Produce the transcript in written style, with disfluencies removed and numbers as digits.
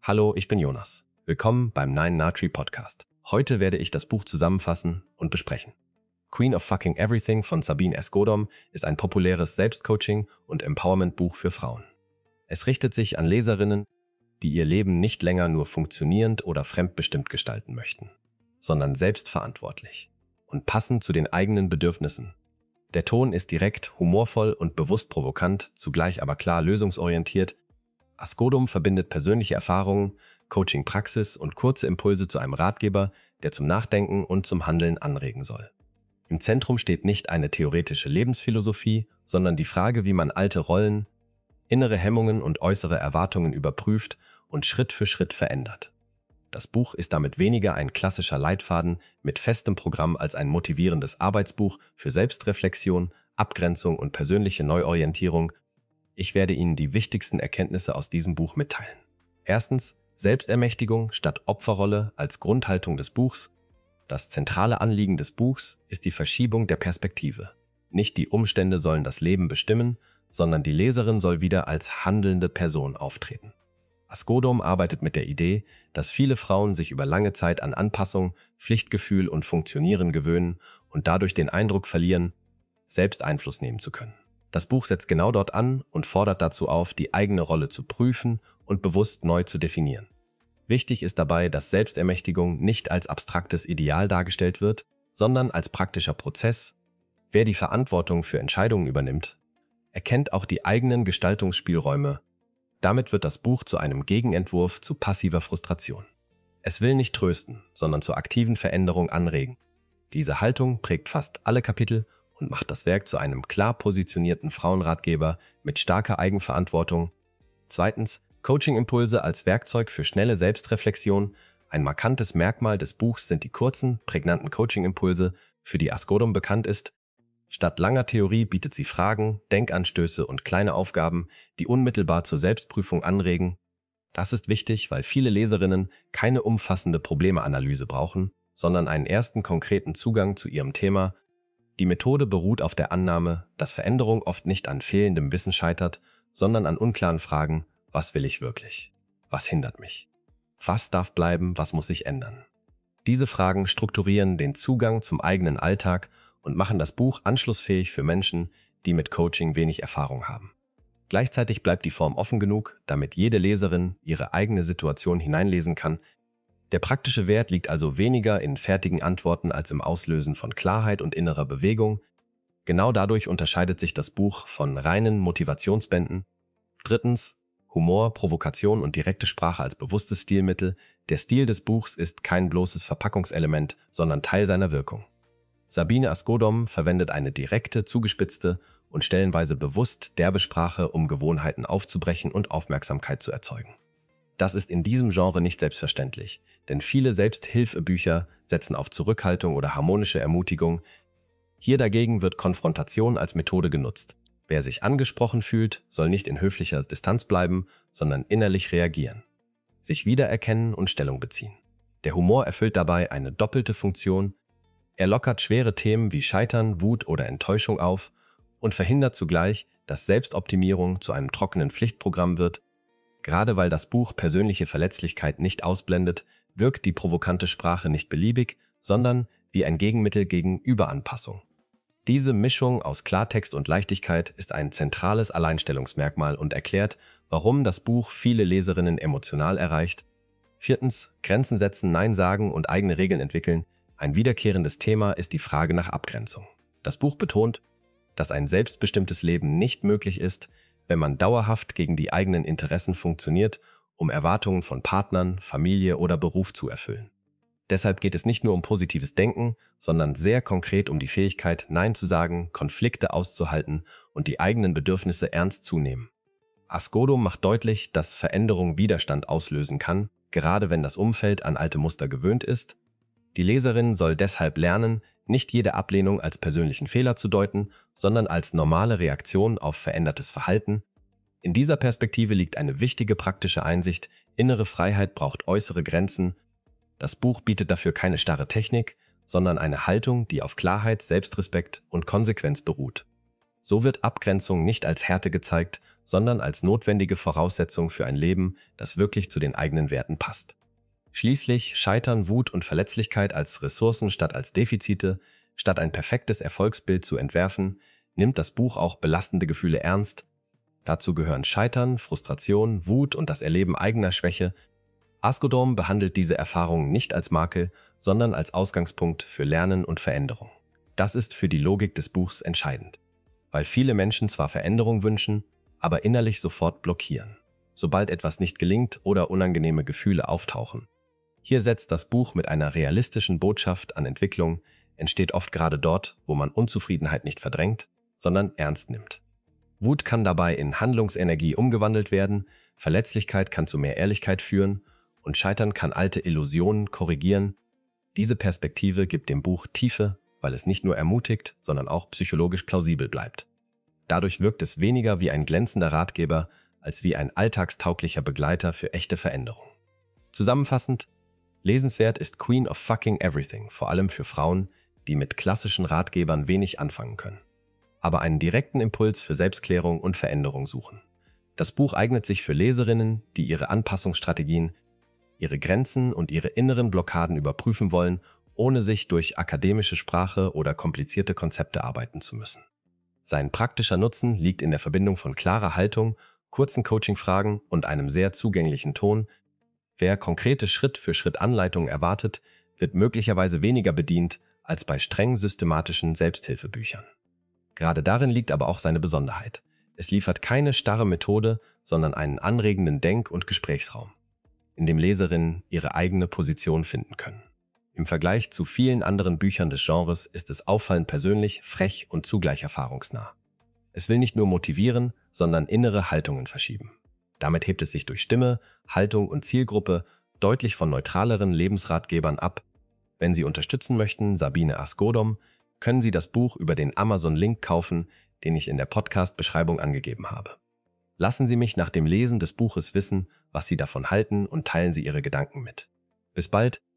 Hallo, ich bin Jonas. Willkommen beim Nine Natri Podcast. Heute werde ich das Buch zusammenfassen und besprechen. Queen of Fucking Everything von Sabine Escudom ist ein populäres Selbstcoaching- und Empowerment-Buch für Frauen. Es richtet sich an Leserinnen, die ihr Leben nicht länger nur funktionierend oder fremdbestimmt gestalten möchten, sondern selbstverantwortlich und passend zu den eigenen Bedürfnissen. Der Ton ist direkt, humorvoll und bewusst provokant, zugleich aber klar lösungsorientiert. Escudom verbindet persönliche Erfahrungen, Coaching-Praxis und kurze Impulse zu einem Ratgeber, der zum Nachdenken und zum Handeln anregen soll. Im Zentrum steht nicht eine theoretische Lebensphilosophie, sondern die Frage, wie man alte Rollen, innere Hemmungen und äußere Erwartungen überprüft und Schritt für Schritt verändert. Das Buch ist damit weniger ein klassischer Leitfaden mit festem Programm als ein motivierendes Arbeitsbuch für Selbstreflexion, Abgrenzung und persönliche Neuorientierung. Ich werde Ihnen die wichtigsten Erkenntnisse aus diesem Buch mitteilen. Erstens, Selbstermächtigung statt Opferrolle als Grundhaltung des Buchs. Das zentrale Anliegen des Buchs ist die Verschiebung der Perspektive. Nicht die Umstände sollen das Leben bestimmen, sondern die Leserin soll wieder als handelnde Person auftreten. Escudom arbeitet mit der Idee, dass viele Frauen sich über lange Zeit an Anpassung, Pflichtgefühl und Funktionieren gewöhnen und dadurch den Eindruck verlieren, selbst Einfluss nehmen zu können. Das Buch setzt genau dort an und fordert dazu auf, die eigene Rolle zu prüfen und bewusst neu zu definieren. Wichtig ist dabei, dass Selbstermächtigung nicht als abstraktes Ideal dargestellt wird, sondern als praktischer Prozess. Wer die Verantwortung für Entscheidungen übernimmt, erkennt auch die eigenen Gestaltungsspielräume. Damit wird das Buch zu einem Gegenentwurf zu passiver Frustration. Es will nicht trösten, sondern zur aktiven Veränderung anregen. Diese Haltung prägt fast alle Kapitel und macht das Werk zu einem klar positionierten Frauenratgeber mit starker Eigenverantwortung. Zweitens, Coaching-Impulse als Werkzeug für schnelle Selbstreflexion. Ein markantes Merkmal des Buchs sind die kurzen, prägnanten Coaching-Impulse, für die Escudom bekannt ist. Statt langer Theorie bietet sie Fragen, Denkanstöße und kleine Aufgaben, die unmittelbar zur Selbstprüfung anregen. Das ist wichtig, weil viele Leserinnen keine umfassende Problemeanalyse brauchen, sondern einen ersten konkreten Zugang zu ihrem Thema. Die Methode beruht auf der Annahme, dass Veränderung oft nicht an fehlendem Wissen scheitert, sondern an unklaren Fragen: Was will ich wirklich? Was hindert mich? Was darf bleiben? Was muss sich ändern? Diese Fragen strukturieren den Zugang zum eigenen Alltag und machen das Buch anschlussfähig für Menschen, die mit Coaching wenig Erfahrung haben. Gleichzeitig bleibt die Form offen genug, damit jede Leserin ihre eigene Situation hineinlesen kann. Der praktische Wert liegt also weniger in fertigen Antworten als im Auslösen von Klarheit und innerer Bewegung. Genau dadurch unterscheidet sich das Buch von reinen Motivationsbänden. Drittens, Humor, Provokation und direkte Sprache als bewusstes Stilmittel. Der Stil des Buchs ist kein bloßes Verpackungselement, sondern Teil seiner Wirkung. Sabine Escudom verwendet eine direkte, zugespitzte und stellenweise bewusst derbe Sprache, um Gewohnheiten aufzubrechen und Aufmerksamkeit zu erzeugen. Das ist in diesem Genre nicht selbstverständlich, denn viele Selbsthilfebücher setzen auf Zurückhaltung oder harmonische Ermutigung. Hier dagegen wird Konfrontation als Methode genutzt. Wer sich angesprochen fühlt, soll nicht in höflicher Distanz bleiben, sondern innerlich reagieren, sich wiedererkennen und Stellung beziehen. Der Humor erfüllt dabei eine doppelte Funktion. Er lockert schwere Themen wie Scheitern, Wut oder Enttäuschung auf und verhindert zugleich, dass Selbstoptimierung zu einem trockenen Pflichtprogramm wird. Gerade weil das Buch persönliche Verletzlichkeit nicht ausblendet, wirkt die provokante Sprache nicht beliebig, sondern wie ein Gegenmittel gegen Überanpassung. Diese Mischung aus Klartext und Leichtigkeit ist ein zentrales Alleinstellungsmerkmal und erklärt, warum das Buch viele Leserinnen emotional erreicht. Viertens, Grenzen setzen, Nein sagen und eigene Regeln entwickeln. Ein wiederkehrendes Thema ist die Frage nach Abgrenzung. Das Buch betont, dass ein selbstbestimmtes Leben nicht möglich ist, wenn man dauerhaft gegen die eigenen Interessen funktioniert, um Erwartungen von Partnern, Familie oder Beruf zu erfüllen. Deshalb geht es nicht nur um positives Denken, sondern sehr konkret um die Fähigkeit, Nein zu sagen, Konflikte auszuhalten und die eigenen Bedürfnisse ernst zu nehmen. Escudom macht deutlich, dass Veränderung Widerstand auslösen kann, gerade wenn das Umfeld an alte Muster gewöhnt ist. Die Leserin soll deshalb lernen, nicht jede Ablehnung als persönlichen Fehler zu deuten, sondern als normale Reaktion auf verändertes Verhalten. In dieser Perspektive liegt eine wichtige praktische Einsicht: Innere Freiheit braucht äußere Grenzen. Das Buch bietet dafür keine starre Technik, sondern eine Haltung, die auf Klarheit, Selbstrespekt und Konsequenz beruht. So wird Abgrenzung nicht als Härte gezeigt, sondern als notwendige Voraussetzung für ein Leben, das wirklich zu den eigenen Werten passt. Schließlich scheitern Wut und Verletzlichkeit als Ressourcen statt als Defizite. Statt ein perfektes Erfolgsbild zu entwerfen, nimmt das Buch auch belastende Gefühle ernst. Dazu gehören Scheitern, Frustration, Wut und das Erleben eigener Schwäche. Askodom behandelt diese Erfahrungen nicht als Makel, sondern als Ausgangspunkt für Lernen und Veränderung. Das ist für die Logik des Buchs entscheidend, weil viele Menschen zwar Veränderung wünschen, aber innerlich sofort blockieren, sobald etwas nicht gelingt oder unangenehme Gefühle auftauchen. Hier setzt das Buch mit einer realistischen Botschaft an Entwicklung, entsteht oft gerade dort, wo man Unzufriedenheit nicht verdrängt, sondern ernst nimmt. Wut kann dabei in Handlungsenergie umgewandelt werden, Verletzlichkeit kann zu mehr Ehrlichkeit führen und Scheitern kann alte Illusionen korrigieren. Diese Perspektive gibt dem Buch Tiefe, weil es nicht nur ermutigt, sondern auch psychologisch plausibel bleibt. Dadurch wirkt es weniger wie ein glänzender Ratgeber, als wie ein alltagstauglicher Begleiter für echte Veränderung. Zusammenfassend, lesenswert ist Queen of Fucking Everything, vor allem für Frauen, die mit klassischen Ratgebern wenig anfangen können, aber einen direkten Impuls für Selbstklärung und Veränderung suchen. Das Buch eignet sich für Leserinnen, die ihre Anpassungsstrategien, ihre Grenzen und ihre inneren Blockaden überprüfen wollen, ohne sich durch akademische Sprache oder komplizierte Konzepte arbeiten zu müssen. Sein praktischer Nutzen liegt in der Verbindung von klarer Haltung, kurzen Coaching-Fragen und einem sehr zugänglichen Ton. Wer konkrete Schritt-für-Schritt-Anleitungen erwartet, wird möglicherweise weniger bedient als bei streng systematischen Selbsthilfebüchern. Gerade darin liegt aber auch seine Besonderheit. Es liefert keine starre Methode, sondern einen anregenden Denk- und Gesprächsraum, in dem Leserinnen ihre eigene Position finden können. Im Vergleich zu vielen anderen Büchern des Genres ist es auffallend persönlich, frech und zugleich erfahrungsnah. Es will nicht nur motivieren, sondern innere Haltungen verschieben. Damit hebt es sich durch Stimme, Haltung und Zielgruppe deutlich von neutraleren Lebensratgebern ab. Wenn Sie unterstützen möchten, Sabine Askodom, können Sie das Buch über den Amazon-Link kaufen, den ich in der Podcast-Beschreibung angegeben habe. Lassen Sie mich nach dem Lesen des Buches wissen, was Sie davon halten und teilen Sie Ihre Gedanken mit. Bis bald!